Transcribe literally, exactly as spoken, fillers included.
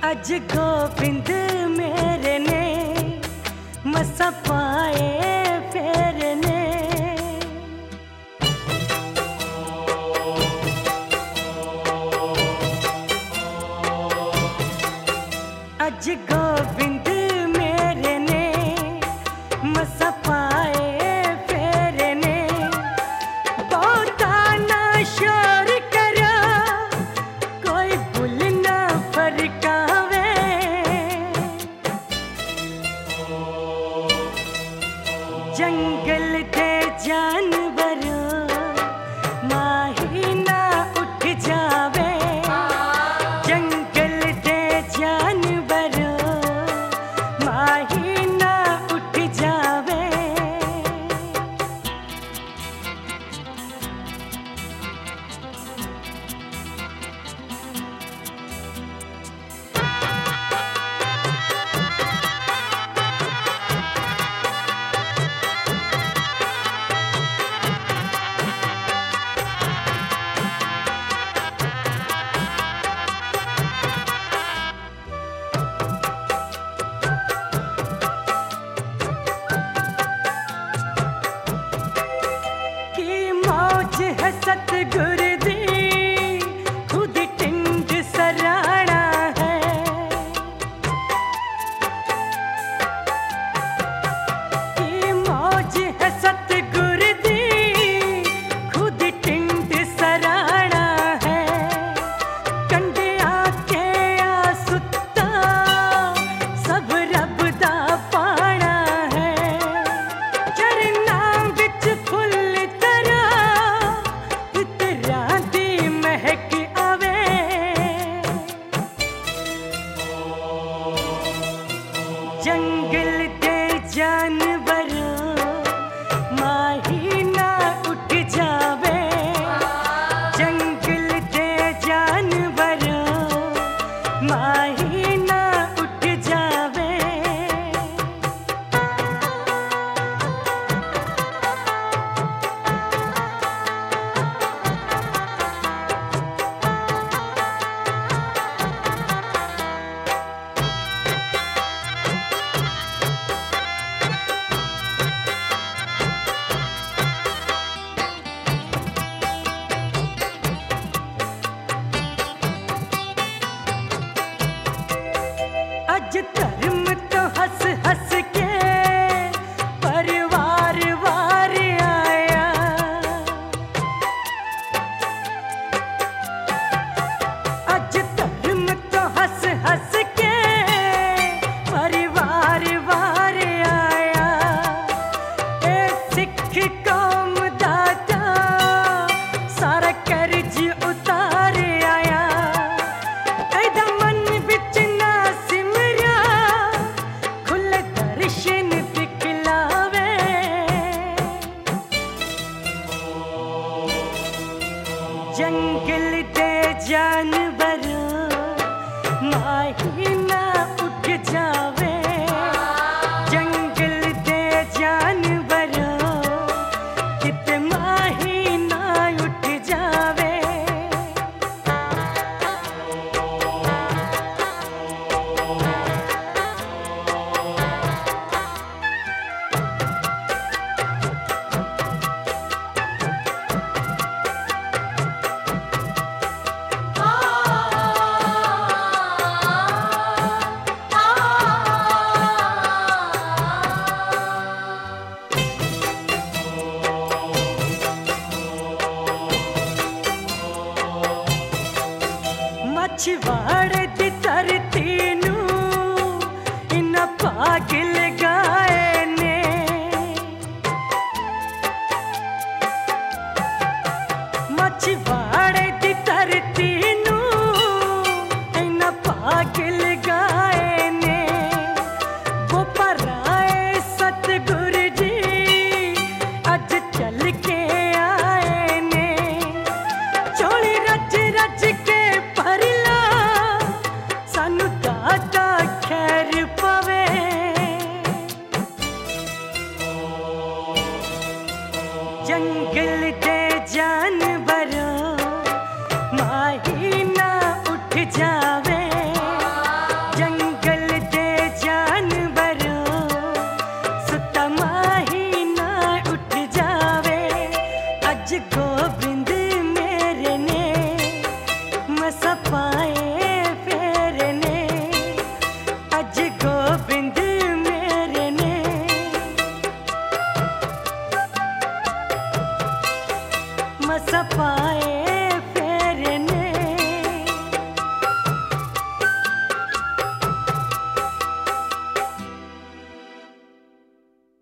अज गोबिंद मेरे ने मसा पाए फेरने। अज गोबिंद मेरे ने मसा पाए फेरने। बहुता ना शोर करो कोई भूल ना फरकावे। जंगल दे जानवरों माही ना उठ जावे। जंगल दे जानवरों माही ना उठ जावे। है सतगुर दी खुद टिंड सराणा है। की मौज है सतगुर दी खुद टिंड सराणा है। कंडिया के आ सुता सब रब दा पाना है। चरना विच फुल जंगल दे जानवरों माही ना उठ जावे। जंगल दे जानवरों माही ना उठ जावे। अज धर्म तो हंस हंस के परिवार वार आया। अज धर्म तो हंस हंस के परिवार वार आया। ए सिख कौम दाता सारा कर्ज उतार आया। एदा मन बिच जंगल दे जानवरों माही ना उठ जावे। जंगल दे जानवरों कित माही ना उठ जावे। मछवाड़े दी धरती